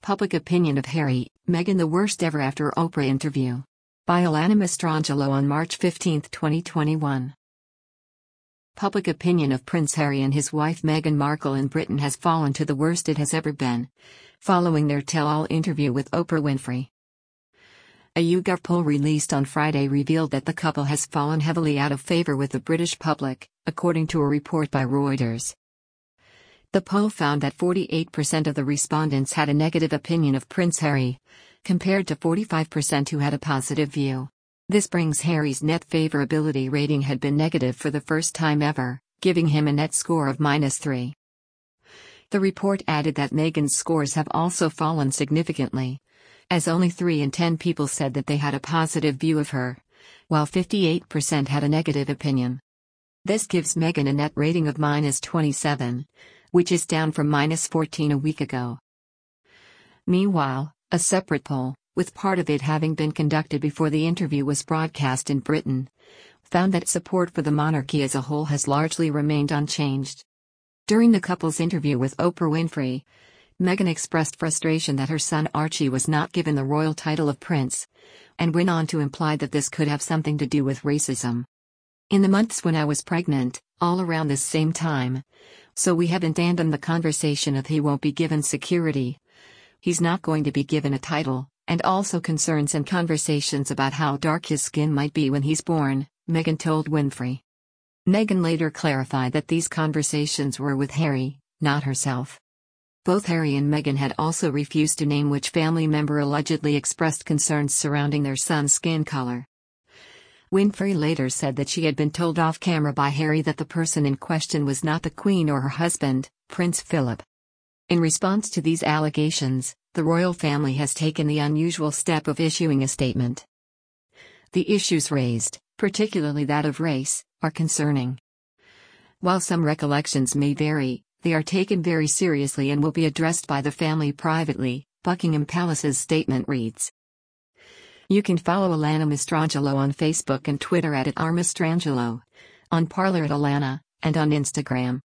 Public opinion of Harry, Meghan the worst ever after Oprah interview. By Alana Mastrangelo on March 15, 2021. Public opinion of Prince Harry and his wife Meghan Markle in Britain has fallen to the worst it has ever been, following their tell-all interview with Oprah Winfrey. A YouGov poll released on Friday revealed that the couple has fallen heavily out of favor with the British public, according to a report by Reuters. The poll found that 48% of the respondents had a negative opinion of Prince Harry, compared to 45% who had a positive view. This brings Harry's net favorability rating had been negative for the first time ever, giving him a net score of -3. The report added that Meghan's scores have also fallen significantly, as only 3 in 10 people said that they had a positive view of her, while 58% had a negative opinion. This gives Meghan a net rating of -27, which is down from -14 a week ago. Meanwhile, a separate poll, with part of it having been conducted before the interview was broadcast in Britain, found that support for the monarchy as a whole has largely remained unchanged. During the couple's interview with Oprah Winfrey, Meghan expressed frustration that her son Archie was not given the royal title of prince, and went on to imply that this could have something to do with racism. "In the months when I was pregnant, all around this same time, so we have abandoned the conversation of he won't be given security. He's not going to be given a title, and also concerns and conversations about how dark his skin might be when he's born," Meghan told Winfrey. Meghan later clarified that these conversations were with Harry, not herself. Both Harry and Meghan had also refused to name which family member allegedly expressed concerns surrounding their son's skin color. Winfrey later said that she had been told off camera by Harry that the person in question was not the Queen or her husband, Prince Philip. In response to these allegations, the royal family has taken the unusual step of issuing a statement. The issues raised, particularly that of race, are concerning. While some recollections may vary, they are taken very seriously and will be addressed by the family privately, Buckingham Palace's statement reads. You can follow Alana Mastrangelo on Facebook and Twitter @rmastrangelo, on Parler @Alana, and on Instagram.